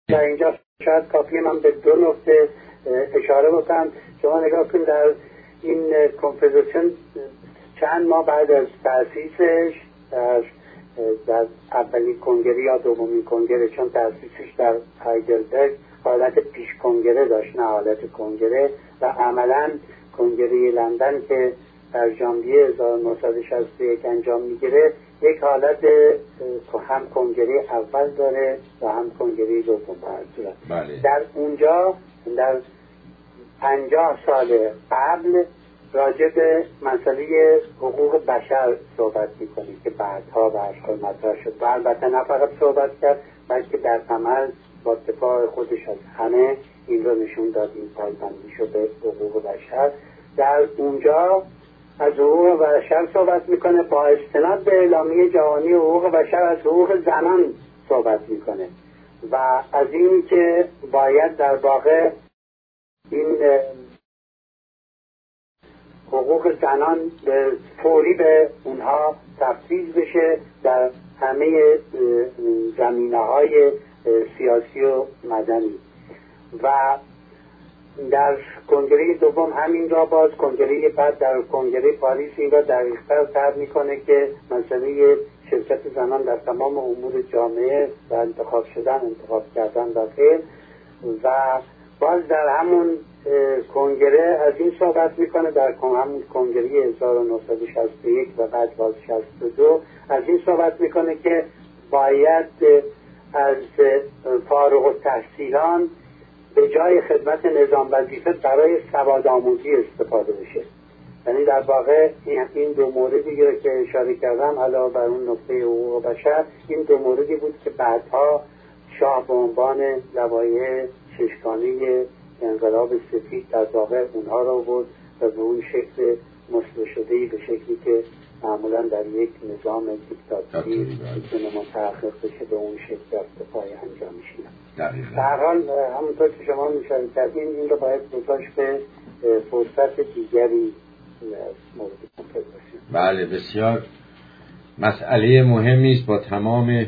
در اینجا شاید کافیه من به دو نکته اشاره بکنم. شما نگاه کنید در این کنفدراسیون چند ماه بعد از تأسیسش در اولین کنگره یا دومین کنگره، چون تأسیسش در هایدلبرگ حالت پیش کنگره داشت نه حالت کنگره، و عملا کنگره لندن که در ژانویه 1961 انجام میگیره یک حالت هم کنگره اول داره و هم کنگره دوم. بله. در اونجا در 50 سال قبل راجع به مسئله حقوق بشر صحبت میکنید که بعدها به هر حال مطرح شد و البته نه فقط صحبت کرد بلکه در عمل با دفاع خودش از همه این رو نشون داد، این پایبندی شد به حقوق بشر. در اونجا از حقوق بشر صحبت میکنه، با استناد به اعلامیه جهانی حقوق بشر از حقوق زنان صحبت میکنه و از این که باید در واقع این حقوق زنان فوری به اونها تفویض بشه در همه زمینه‌های سیاسی و مدنی. و در کنگره دوم همین را باز کنگره بعد در کنگره پاریس این را دقیق‌تر طرح میکنه که مسئله شرکت زنان در تمام امور جامعه و انتخاب کردن و غیر. و باز در همون کنگره از این صحبت میکنه، در همون کنگره 1961 و بعد باز 62 از این صحبت میکنه که باید از فارغ التحصیلان به جای خدمت نظام وظیفه برای سواد آموزی استفاده بشه. یعنی در واقع این دو موردی که اشاره کردم علاوه بر اون نکته حقوق بشر، این دو موردی بود که بعدها شاه به عنوان لوایح ششگانه انقلاب سفید در واقع اونها رو بود و به اون شکل مسلح شده‌ای به شکلی که معمولا در یک نظام دیکتاتوری میتونه متحقق بشه به اون شکل ارتفاعی انجام میشه. در هر حال همونطور که شما اشاره کردین این رو باید گذاشت به فرصت دیگری از مورد کنفدراسیون. بله، بسیار مسئله مهمی است. با تمام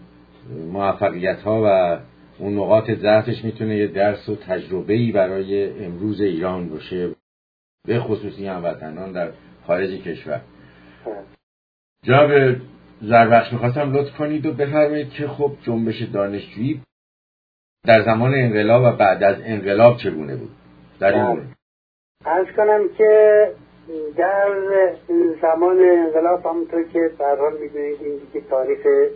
موفقیت‌ها و اون نقاط ضعفش میتونه یه درس و تجربه‌ای برای امروز ایران باشه، به خصوصی هموطنان در خارج کشور. جناب زربخش میخواستم لطف کنید و بفرمایید که خب جنبش دانشجویی در زمان انقلاب و بعد از انقلاب چگونه بود در این مورد؟ عرض کنم که در زمان انقلاب همونطور که به هر حال میدونید این دیگه تاریخ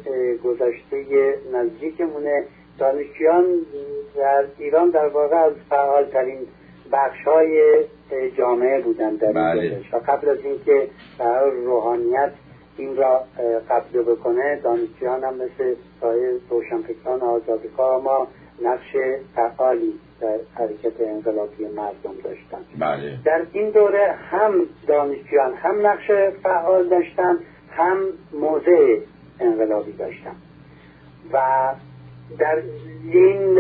گذشته نزدیکمونه، دانشجویان در ایران در واقع از فعالترین بخش‌های جامعه بودند در این دوره و قبل از اینکه در روحانیت این را قبضه بکنه دانشجویان هم مثل سایر روشنفکران آزادکار ما نقش فعالی در حرکت انقلابی مردم داشتن. بله. در این دوره هم دانشجویان هم نقش فعال داشتن هم موضع انقلابی داشتن و در این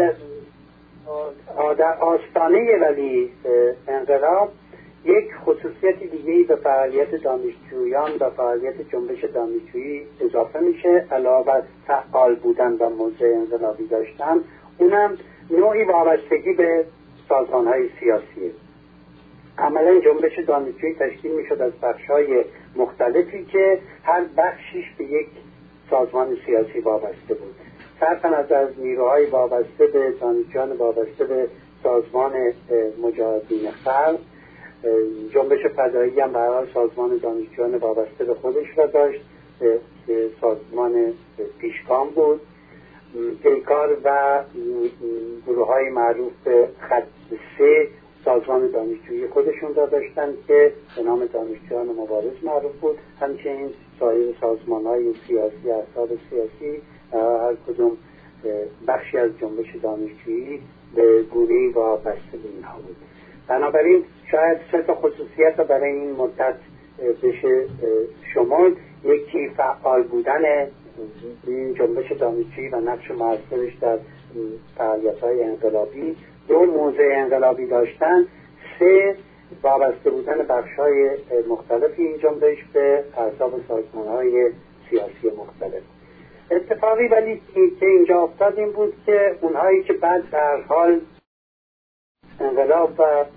آستانه ولی انقلاب یک خصوصیت دیگه‌ای به فعالیت دانشجویان و فعالیت جنبش دانشجویی اضافه میشه علاوه بر فعال بودن و موضع انقلابی داشتن، اونم نوعی وابستگی به سازمان‌های سیاسی. عملا جنبش دانشجویی تشکیل میشد از بخش‌های مختلفی که هر بخشیش به یک سازمان سیاسی وابسته بود. صرفاً از نیروهای وابسته به دانشجویان وابسته به سازمان مجاهدین خلق، جنبش فدایی هم برای سازمان دانشجویان وابسته به خودش را داشت، سازمان پیشگام بود. پیکار و گروه‌های معروف به خط 3 سازمان دانشجویی خودشون را داشتن که به نام دانشجویان مبارز معروف بود. همچنین سایر سازمان‌های سیاسی، احزاب سیاسی هر کدوم بخشی از جنبش دانشجویی به گونه‌ای وابسته به اینها بود. بنابراین شاید 3 خصوصیت رو برای این مدت بشه شمرد. یکی فعال بودن این جنبش دانشجویی و نقش موثرش در فعالیت‌های انقلابی، 2 موضع انقلابی داشتن، 3 وابسته بودن بخش‌های مختلف این جنبش به احزاب و سازمان‌های سیاسی مختلف. اتفاق اتفاقی ولی که اینجا افتاد این بود که اونهایی که بعد در حال انقلاب و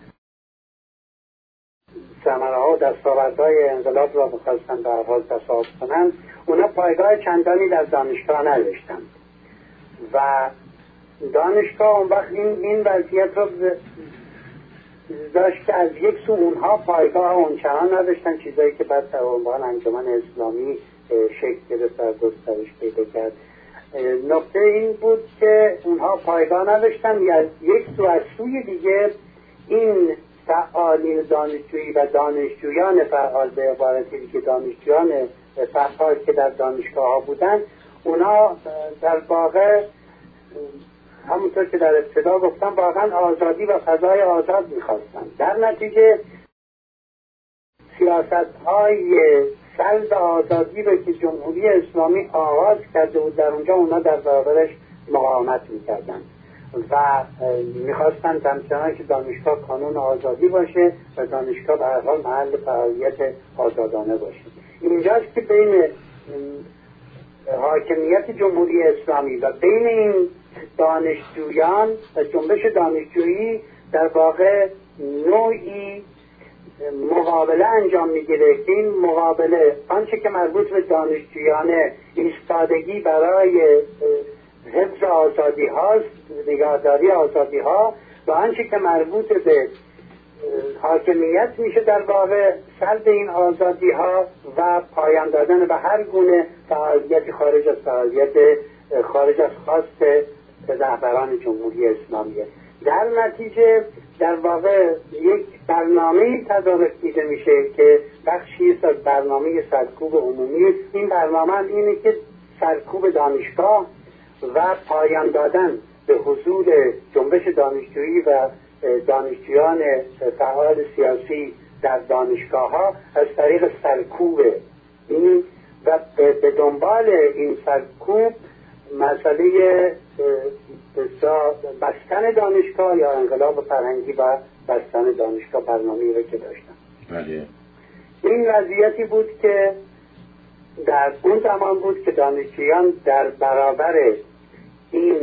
ثمره‌ها و دستاوردهای انقلاب را می‌خواستن در حال تصاحب کنند، اونا پایگاه چندانی در دانشگاه نداشتند و دانشگاه اون وقت این وضعیت رو داشت که از یک سو اونها پایگاه اونچنان نداشتن، چیزایی که بعد در عنوان انجمن اسلامی شکل گرفت و گسترش پیدا کرد. نکته این بود که اونها پایگاه نداشتن، یک سو از سوی دیگه این فعالین دانشجویی و دانشجویان فعال، به عبارتی دیگه دانشجویان فعال که در دانشگاه ها بودن، اونا در واقع همونطور که در ابتدا گفتم واقعا آزادی و فضای آزاد میخواستن. در نتیجه سیاست های سلب آزادی رو که جمهوری اسلامی آغاز کرده بود در اونجا اونا در برابرش مقاومت میکردن و میخواستن همچنان که دانشگاه کانون آزادی باشه و دانشگاه به هر حال محل فعالیت آزادانه باشه. اینجاست که بین حاکمیت جمهوری اسلامی و بین این دانشجویان و جنبش دانشجویی در واقع نوعی مقابله انجام میگیره که این مقابله آنچه که مربوط به دانشجویان ایستادگی برای حفظ آزادی هاست، نگهداری آزادی ها، و آنچه که مربوط به حاکمیت میشه در واقع سلب این آزادی ها و پایان دادن به هر گونه فعالیتی خارج از خواست رهبران جمهوری اسلامیه. در نتیجه در واقع یک برنامه تدارک دیده میشه که بخشی است از برنامه سرکوب عمومی. این برنامه اینه که سرکوب دانشگاه و پایان دادن به حضور جنبش دانشجویی و دانشجویان فعال سیاسی در دانشگاه ها از طریق سرکوب این و به دنبال این سرکوب مسئله بستن دانشگاه یا انقلاب فرهنگی و بستن دانشگاه برنامه‌ای رو که داشتن. بله. این وضعیتی بود که در اون زمان بود که دانشجویان در برابر این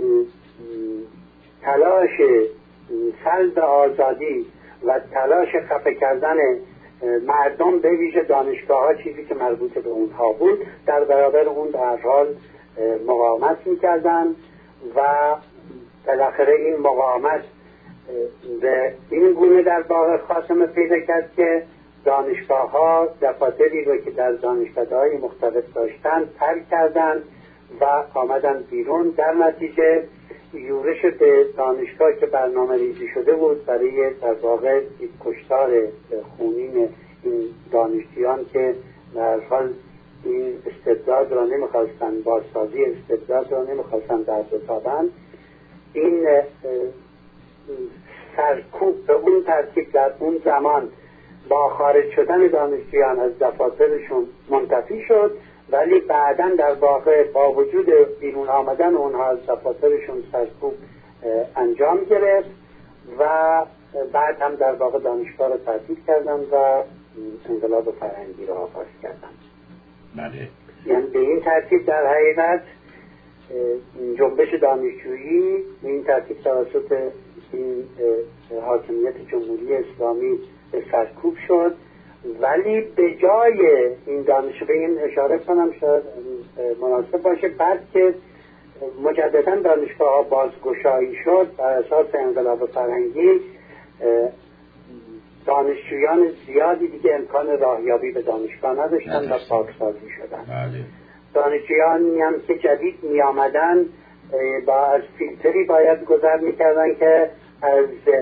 تلاش سلب آزادی و تلاش خفه کردن مردم به ویژه دانشگاه ها، چیزی که مربوط به اونها بود، در برابر اون در حال مقاومت میکردن و بالاخره این مقاومت به این گونه در واقع خاتمه پیدا کرد که دانشگاه ها دفاتری رو که در دانشکده‌های مختلف داشتن ترک کردن و آمدن بیرون. در نتیجه یورش به دانشگاه که برنامه ریزی شده بود برای در واقع کشتار خونین این دانشجویان که در حال این استبداد را نمیخواستن، بازسازی استبداد را نمیخواستن در بتابن، این سرکوب به اون ترتیب در اون زمان با خارج شدن دانشجویان از دفاترشون منتفی شد، ولی بعداً در واقع با وجود بیرون آمدن اونها از دفاترشون سرکوب انجام گرفت و بعد هم در واقع دانشگاه رو تعطیل کردن و انقلاب فرهنگی رو آغاز کردن. بله. یعنی به این ترتیب در حقیقت جنبش دانشجویی به این ترتیب توسط این حاکمیت جمهوری اسلامی سرکوب شد، ولی به جای این دانشجو به این اشاره کنم شاید مناسب باشه، بعد که مجددا دانشگاه ها بازگشایی شد بر اساس انقلاب فرهنگی، دانشجویان زیادی دیگه امکان راهیابی به دانشگاه نداشتن و پاکسازی شدن. دانشجویانی هم که جدید می آمدن با از فیلتری باید گذر می کردن که از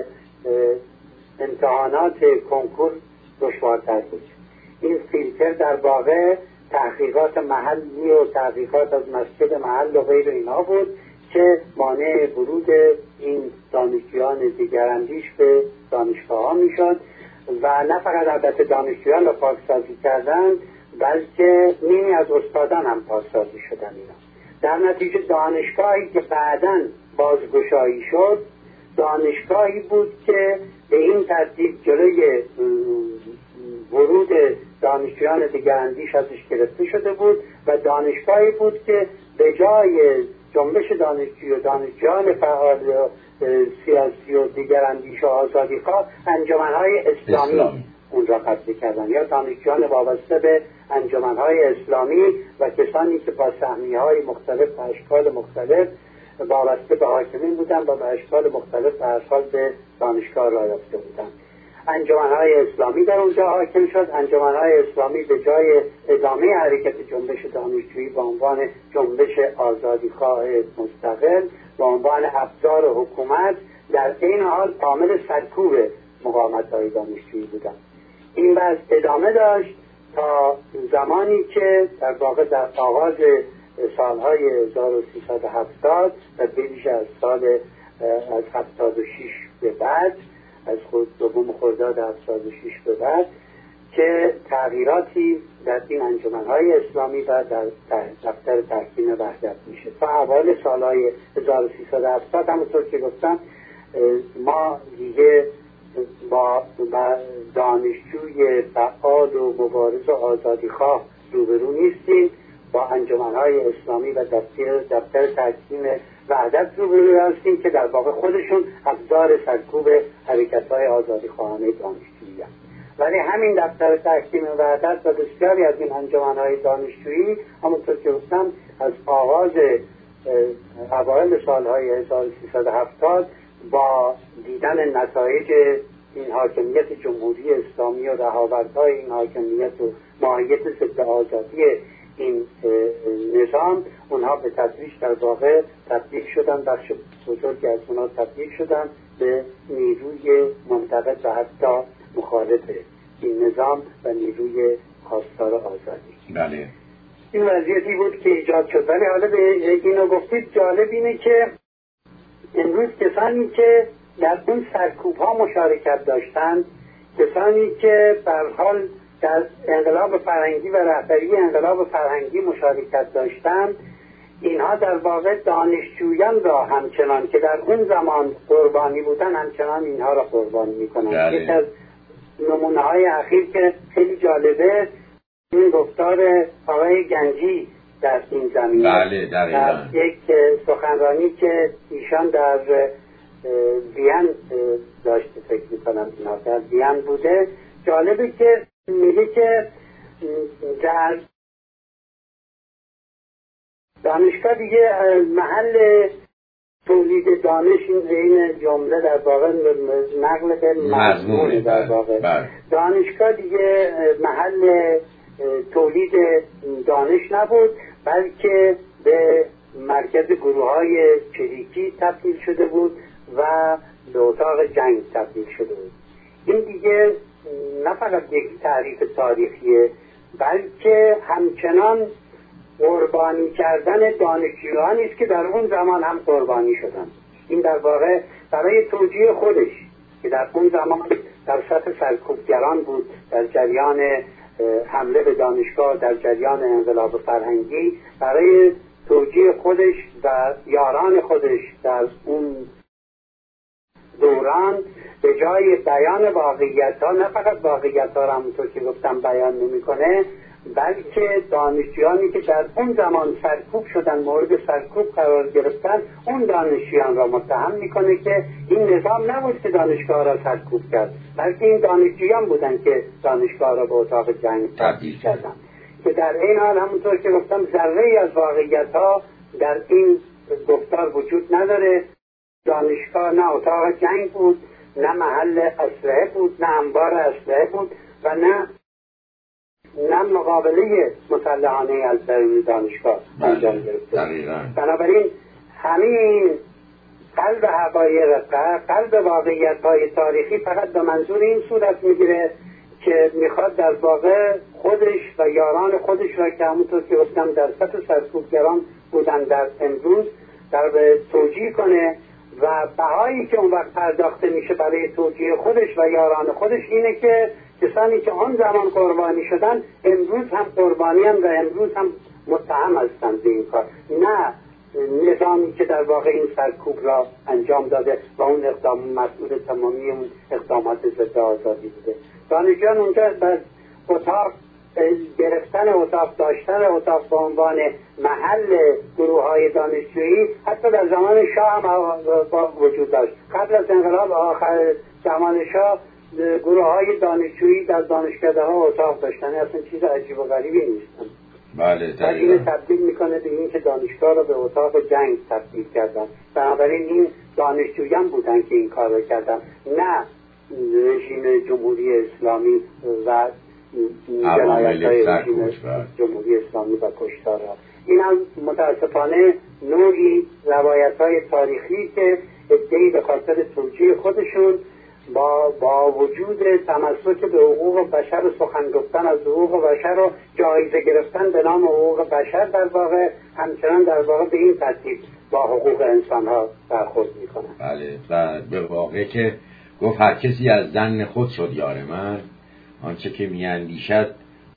امتحانات کنکور دشوارتر بود. این فیلتر در واقع تحقیقات محلی و تحقیقات از مسجد محل و غیر اینا بود که مانع ورود این دانشجویان دیگراندیش به دانشگاه ها می شد و نه فقط البته دانشجویان را پاکسازی کردن بلکه نیمی از استادان هم پاکسازی شدن اینا. در نتیجه دانشگاهی که بعداً بازگشایی شد دانشگاهی بود که به این ترتیب جلوی ورود دانشجویان دیگراندیش ازش گرفته شده بود و دانشگاهی بود که به جای جنبش دانشجویی و دانشجویان فعال سیاسی و دیگر اندیشه آزادیخواه انجمنهای اسلامی اون را قبضه کردن، یا دانشجویان وابسته به انجمنهای اسلامی و کسانی که با سهمیه‌های مختلف و اشکال مختلف وابسته به حاکمین بودن و به اشکال مختلف به اشکال به دانشگاه راه یافته بودن. انجمنهای اسلامی در اونجا حاکم شد. انجمنهای اسلامی به جای ادامه حرکت جنبش دانشجویی به عنوان جنبش آزادیخواه مستقل به عنوان ابزار حکومت در این حال عامل سرکوب مقاومت‌های دانشجویی بودن. این وضع ادامه داشت تا زمانی که در واقع در آغاز سالهای 1370 و بیش از سال از 76 به بعد، از دوم خرداد 76 به بعد، که تغییراتی در این انجمنهای اسلامی و در دفتر تحکیم وحدت میشه. تا اول سالهای 1370 همونطور که گفتم ما دیگه با دانشجوی فعال و مبارز و آزادیخواه روبرو نیستیم، با انجمنهای اسلامی و دفتر تحکیم وحدت روبرو هستیم که در واقع خودشون ابزار سرکوب حرکت‌های آزادیخواهانه دانشجویی هستند. ولی همین دفتر تحکیم وحدت و بسیاری از این انجمنهای دانشجویی همونطور که گفتم از آغاز اوایل سالهای 1370 با دیدن نتایج این حاکمیت جمهوری اسلامی و رهاوردهای این حاکمیت و ماهیت ضد آزادی این نظام، اونها به تدریج در واقع تبدیل شدن، بخش بزرگی از اونها تبدیل شدن به نیروی منتقد و حتی مخالف این نظام و نیروی خواستار آزادی. بله. این وضعیتی بود که ایجاد شد. ولی حالا به اینو گفتید، جالب اینه که امروز کسانی که در اون سرکوب ها مشارکت داشتند، کسانی که به هر حال در انقلاب فرهنگی و رهبری انقلاب فرهنگی مشارکت داشتند، اینها در واقع دانشجویان را همچنان که در اون زمان قربانی بودن همچنان اینها را قربانی میکنند. یکی از نمونه های اخیر که خیلی جالبه این گفتار آقای گنجی در این زمینه. بله، در یک سخنرانی که ایشان در وین داشته، فکر میکنم اینا در وین بوده، جالبه که میگه که در دانشگاه دیگه محل تولید دانش، این جمله در واقع نقل به مضمون در واقع دانشگاه دیگه محل تولید دانش نبود، بلکه به مرکز گروه‌های چریکی تبدیل شده بود و به اتاق جنگ تبدیل شده بود. این دیگه نه فقط یک تعریف تاریخیه، بلکه همچنان قربانی کردن دانشجویانی است که در اون زمان هم قربانی شدند. این در واقع برای توجیه خودش که در اون زمان در سطح سرکوبگران بود، در جریان حمله به دانشگاه، در جریان انقلاب فرهنگی، برای توجیه خودش و یاران خودش در اون دوران به جای بیان واقعیت ها، نه فقط واقعیت ها را همونطور که گفتم بیان نمیکنه، بلکه دانشجویانی که در اون زمان سرکوب شدن، مورد سرکوب قرار گرفتن، اون دانشجویان را متهم میکنه که این نظام نبود که دانشگاه را سرکوب کرد، بلکه این دانشجویان بودن که دانشگاه را به اتاق جنگ تبدیل کردن. که در این حال همونطور که گفتم ذره‌ای از واقعیت ها در این گفتار وجود نداره. دانشگاه نه اتاق جنگ بود، نه محل اسلحه بود، نه انبار اسلحه بود و نه مقابله مسلحانه از درون دانشگاه انجام گرفته. بنابراین همین قلب حقایق، قلب واقعیت‌های تاریخی فقط به منظور این صورت میگیره که میخواد در واقع خودش و یاران خودش را که همونطور که گفتم در سطح سرکوبگران بودن در امروز در توجیه کنه و بهایی که اون وقت پرداخته میشه برای توجیه خودش و یاران خودش اینه که کسانی که آن زمان قربانی شدن امروز هم قربانیان و امروز هم متهم هستند به این کار، نه نظامی که در واقع این سرکوب را انجام داده و اون اقدام مسئول تمامی اون اقدامات ضد آزادی بوده. دانشجویان اونجا در اتاق گرفتن اتاق، داشتن اتاق به عنوان محل گروه‌های دانشجویی حتی در زمان شاه هم وجود داشت. قبل از انقلاب آخر زمان شاه گروه‌های دانشجویی در دانشکده‌ها اتاق داشتن، اصلا چیز عجیب و غریبی نیستن. بله، این تبدیل میکنه به این که دانشگاه رو به اتاق جنگ تبدیل کردن. بنابراین این دانشجویان بودن که این کار رو کردن، نه رژیم جمهوری اسلامی و جنایت‌های رژیم جمهوری اسلامی و کشتارها. این هم متاسفانه نوعی روایت‌های تاریخی که ادعی به خاطر توجیه خودشون با وجود تمسک به حقوق بشر و سخن گفتن از حقوق بشر و جایزه گرفتن به نام حقوق بشر در واقع همچنان در واقع به این ترتیب با حقوق انسان‌ها برخورد می‌کنن. بله، و به واقع که گفت هر کسی از ظن خود شد یار من، آنچه که میاندیشد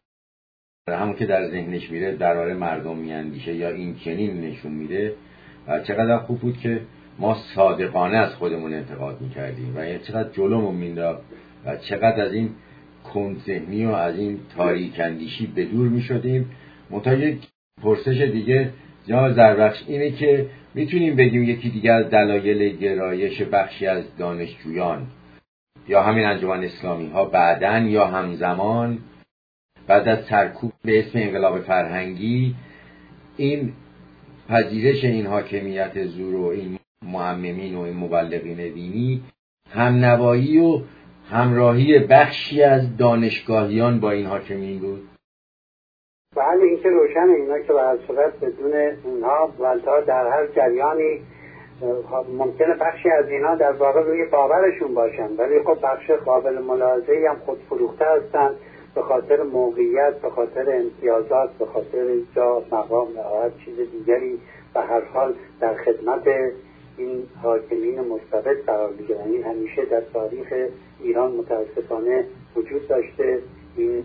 همون که در ذهنش میره درباره مردم میاندیشه یا این چنین نشون میده. و چقدر خوب بود که ما صادقانه از خودمون انتقاد میکردیم و چقدر جلومون مینداخت و چقدر از این کندذهنی و از این تاریک اندیشی به دور میشدیم. منتها یک پرسش دیگه جناب زربخش اینه که میتونیم بگیم یکی دیگه از دلایل گرایش بخشی از دانشجویان یا همین انجمن اسلامی ها بعدن یا همزمان بعد از سرکوب به اسم انقلاب فرهنگی این پذیرش این حاکمیت زور و این معممین و این مبلغین دینی همنوایی و همراهی بخشی از دانشگاهیان با این حاکمین بود. بله، این که روشن، اینا که به هر صورت بدون اونها ولتا در هر جریانی ممکنه بخشی از اینا در واقع روی باورشون باشن، ولی خب بخش قابل ملاحظه‌ای هم خود فروخته هستن به خاطر موقعیت، به خاطر امتیازات، به خاطر جا، مقام و هر چیز دیگری به هر حال در خدمت این حاکمین مستبد قرار می‌گیرن. این همیشه در تاریخ ایران متاسفانه وجود داشته. این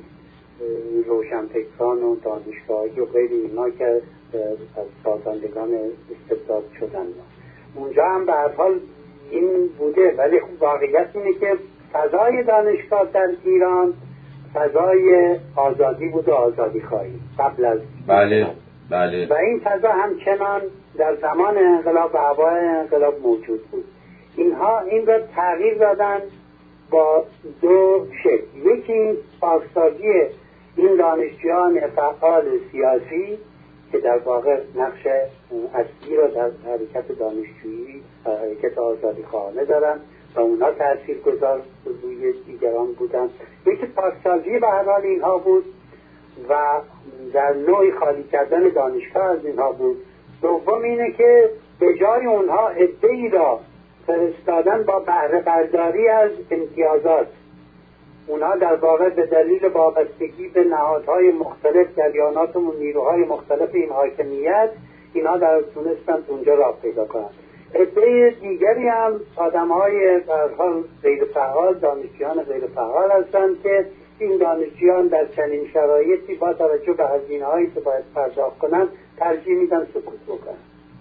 روشنفکران و دانشگاهی و غیر اینا که از سازندگان استبداد شدن اونجا هم به هر حال این بوده، ولی خب واقعیت اینه که فضای دانشگاه در ایران فضای آزادی بود و آزادی خواهی قبل از بله و این فضا همچنان در زمان انقلاب و اوایل انقلاب موجود بود. اینها این را تغییر دادن با دو شکل. یکی پاکسازی این دانشجویان فعال سیاسی که در واقع نقش اصلی را در حرکت دانشجویی و حرکت آزادی خواهانه دارن و اونا تاثیرگذار روی دیگران بودن. یکی پاکسازی به هر حال اینها بود و در نوعی خالی کردن دانشگاه از اینها بود. دوم اینه که به جای اونها عده‌ای را فرستادن با بهره برداری از امتیازات. اونها در واقع به دلیل وابستگی به نهادهای مختلف، جریانات و نیروهای مختلف این حاکمیت، اینها در تونستن اونجا راه پیدا کنند. عده دیگری هم آدم‌های به هر حال غیر فعال، دانشجویان غیر فعال هستند که این دانشجویان در چنین شرایطی با توجه به هزینه‌هایی که باید پرداخت کنند ترجیح میدن سکوت بکنن.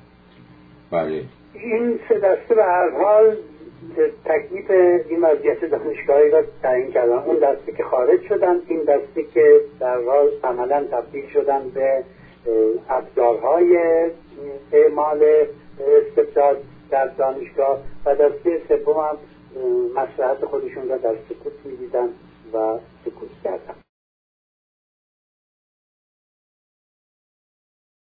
بله. این سه دسته به هر حال تکلیف این وضعیت دانشگاهی را تعیین کردن. اون دسته که خارج شدن، این دسته که در حال عملا تبدیل شدن به ابزارهای اعمال استبداد در دانشگاه و دسته سوم هم مصلحت خودشون را در سکوت می‌دیدن و سکوت کردن.